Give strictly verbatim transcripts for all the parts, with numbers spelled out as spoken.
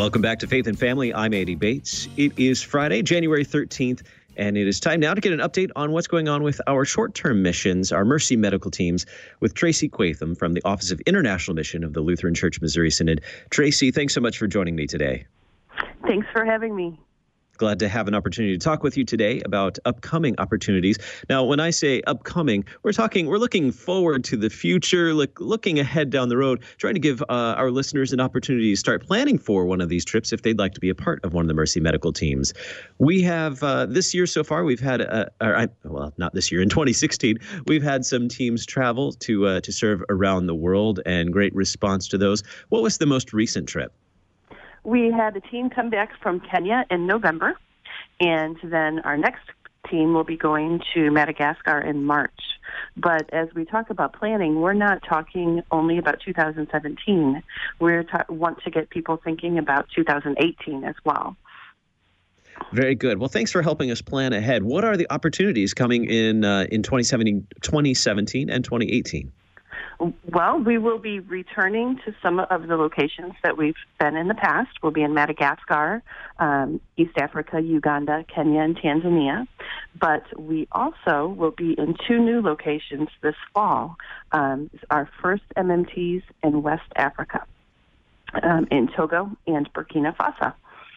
Welcome back to Faith and Family. I'm Andy Bates. It is Friday, January thirteenth, and it is time now to get an update on what's going on with our short-term missions, our Mercy Medical Teams, with Tracy Quatham from the Office of International Mission of the Lutheran Church Missouri Synod. Tracy, thanks so much for joining me today. Thanks for having me. Glad to have an opportunity to talk with you today about upcoming opportunities. Now, when I say upcoming, we're talking, we're looking forward to the future, look, looking ahead down the road, trying to give uh, our listeners an opportunity to start planning for one of these trips if they'd like to be a part of one of the Mercy Medical Teams. We have, uh, this year so far, we've had, a, a, well, not this year, in twenty sixteen, we've had some teams travel to uh, to serve around the world, and great response to those. What was the most recent trip? We had a team come back from Kenya in November, and then our next team will be going to Madagascar in March. But as we talk about planning, we're not talking only about two thousand seventeen. We ta- want to get people thinking about two thousand eighteen as well. Very good. Well, thanks for helping us plan ahead. What are the opportunities coming in uh, in twenty seventeen, twenty seventeen and twenty eighteen? Well, we will be returning to some of the locations that we've been in the past. We'll be in Madagascar, um, East Africa, Uganda, Kenya, and Tanzania. But we also will be in two new locations this fall. Um, our first M M Ts in West Africa, um, in Togo and Burkina Faso.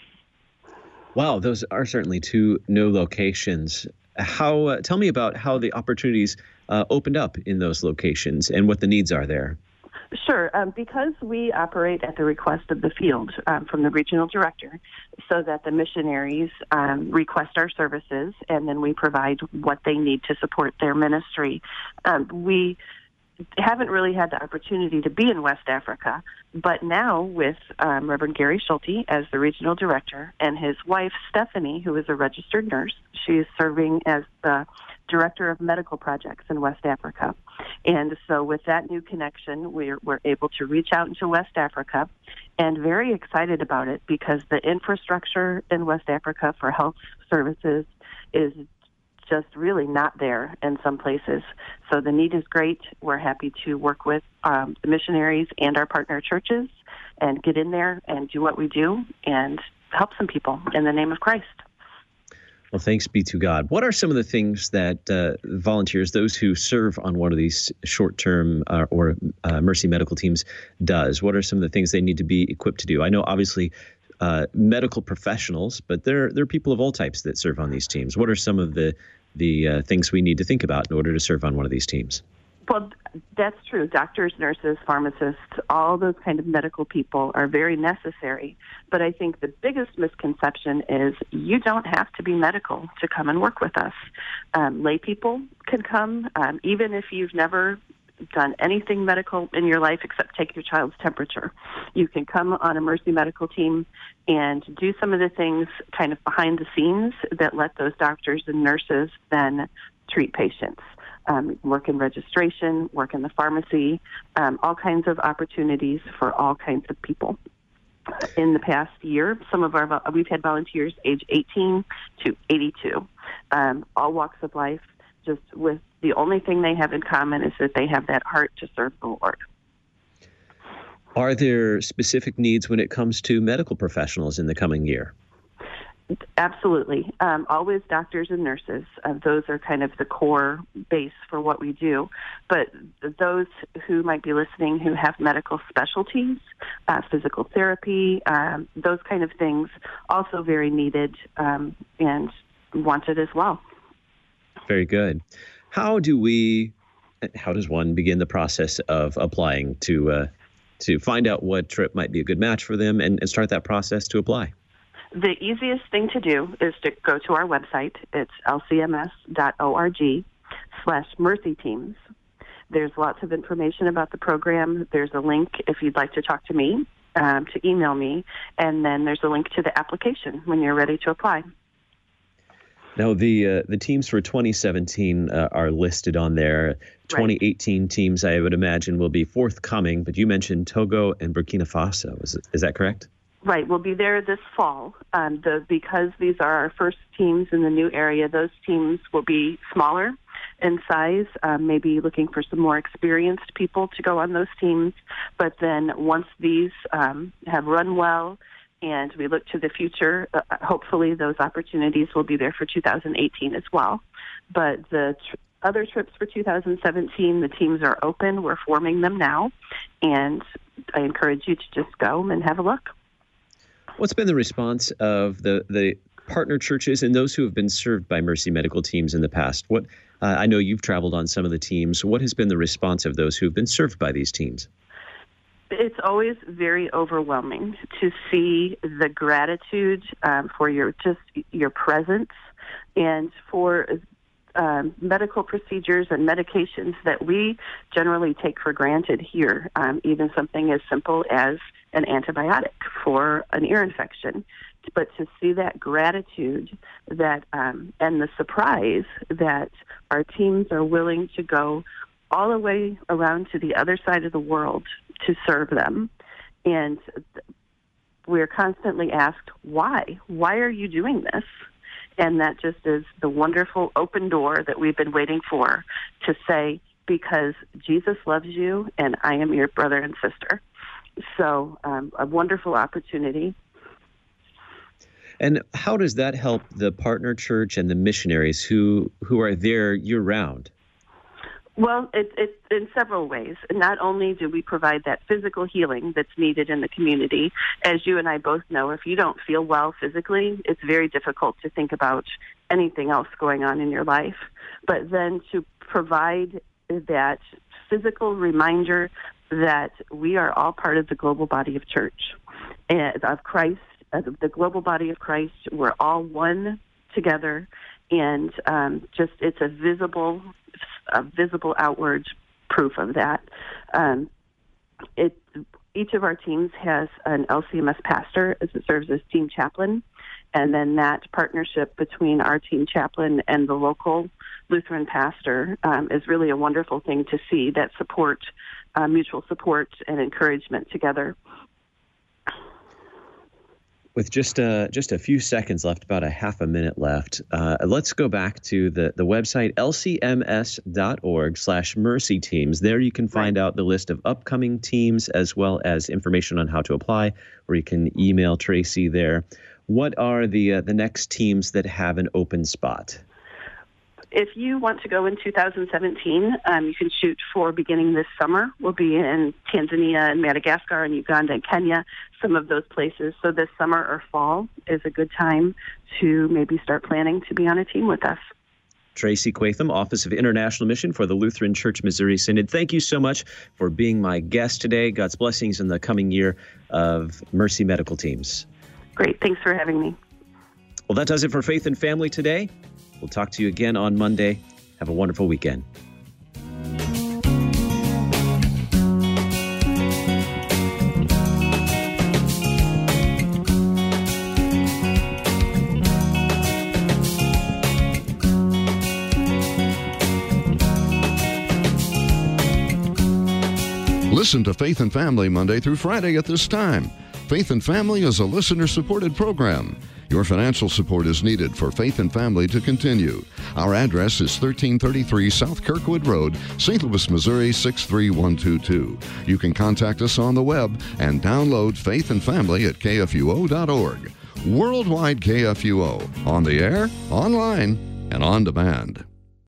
Wow, those are certainly two new locations. How? Uh, tell me about how the opportunities uh, opened up in those locations and what the needs are there. Sure. Um, because we operate at the request of the field um, from the regional director, so that the missionaries um, request our services, and then we provide what they need to support their ministry. Um, we haven't really had the opportunity to be in West Africa, but now with um, Reverend Gary Schulte as the regional director and his wife, Stephanie, who is a registered nurse, she is serving as the director of medical projects in West Africa. And so with that new connection, we're, we're able to reach out into West Africa, and very excited about it because the infrastructure in West Africa for health services is just really not there in some places. So the need is great. We're happy to work with um, the missionaries and our partner churches and get in there and do what we do and help some people in the name of Christ. Well, thanks be to God. What are some of the things that uh, volunteers, those who serve on one of these short-term uh, or uh, Mercy Medical Teams does? What are some of the things they need to be equipped to do? I know, obviously, uh, medical professionals, but there, there are people of all types that serve on these teams. What are some of the, the uh, things we need to think about in order to serve on one of these teams? Well, that's true. Doctors, nurses, pharmacists, all those kind of medical people are very necessary. But I think the biggest misconception is you don't have to be medical to come and work with us. Um, lay people can come, um, even if you've never done anything medical in your life except take your child's temperature. You can come on a Mercy Medical Team and do some of the things kind of behind the scenes that let those doctors and nurses then treat patients. Um, work in registration, work in the pharmacy, um, all kinds of opportunities for all kinds of people. In the past year, some of our we've had volunteers age eighteen to eighty-two, um, all walks of life, just with the only thing they have in common is that they have that heart to serve the Lord. Are there specific needs when it comes to medical professionals in the coming year? Absolutely. Um, always doctors and nurses. Uh, those are kind of the core base for what we do. But those who might be listening who have medical specialties, uh, physical therapy, um, those kind of things, also very needed um, and wanted as well. Very good. How do we, how does one begin the process of applying to uh, to find out what trip might be a good match for them and, and start that process to apply? The easiest thing to do is to go to our website. It's l c m s dot org slash mercy teams. There's lots of information about the program. There's a link if you'd like to talk to me, um, to email me, and then there's a link to the application when you're ready to apply. Now, the uh, the teams for twenty seventeen uh, are listed on there. twenty eighteen right. Teams, I would imagine, will be forthcoming, but you mentioned Togo and Burkina Faso. Is, is that correct? Right. We'll be there this fall. Um, the, because these are our first teams in the new area, those teams will be smaller in size, um, maybe looking for some more experienced people to go on those teams. But then once these um, have run well, and we look to the future. Uh, hopefully those opportunities will be there for two thousand eighteen as well. But the tr- other trips for two thousand seventeen, the teams are open. We're forming them now, and I encourage you to just go and have a look. What's been the response of the, the partner churches and those who have been served by Mercy Medical teams in the past? What uh, I know you've traveled on some of the teams. What has been the response of those who have been served by these teams? It's always very overwhelming to see the gratitude um, for your just your presence and for um, medical procedures and medications that we generally take for granted here. Um, even something as simple as an antibiotic for an ear infection. But to see that gratitude that um, and the surprise that our teams are willing to go all the way around to the other side of the world to serve them. And we're constantly asked, why? Why are you doing this? And that just is the wonderful open door that we've been waiting for, to say, because Jesus loves you and I am your brother and sister. So um, a wonderful opportunity. And how does that help the partner church and the missionaries who, who are there year-round? Well, it's it, in several ways. Not only do we provide that physical healing that's needed in the community, as you and I both know, if you don't feel well physically, it's very difficult to think about anything else going on in your life. But then to provide that physical reminder that we are all part of the global body of church, and of Christ, of the global body of Christ. We're all one together, and um, just it's a visible a visible outward proof of that. Um, it, each of our teams has an L C M S pastor as it serves as team chaplain, and then that partnership between our team chaplain and the local Lutheran pastor um, is really a wonderful thing to see, that support, uh, mutual support and encouragement together. With just uh, just a few seconds left, about a half a minute left, uh, let's go back to the, the website, L C M S dot org slash mercy teams. There you can find right. out the list of upcoming teams as well as information on how to apply, or you can email Tracy there. What are the uh, the next teams that have an open spot? If you want to go in two thousand seventeen, um, you can shoot for beginning this summer. We'll be in Tanzania and Madagascar and Uganda and Kenya, some of those places. So this summer or fall is a good time to maybe start planning to be on a team with us. Tracy Quatham, Office of International Mission for the Lutheran Church Missouri Synod. Thank you so much for being my guest today. God's blessings in the coming year of Mercy Medical Teams. Great. Thanks for having me. Well, that does it for Faith and Family today. We'll talk to you again on Monday. Have a wonderful weekend. Listen to Faith and Family Monday through Friday at this time. Faith and Family is a listener-supported program. Your financial support is needed for Faith and Family to continue. Our address is thirteen thirty-three South Kirkwood Road, Saint Louis, Missouri six three one two two. You can contact us on the web and download Faith and Family at K F U O dot org. Worldwide K F U O, on the air, online, and on demand.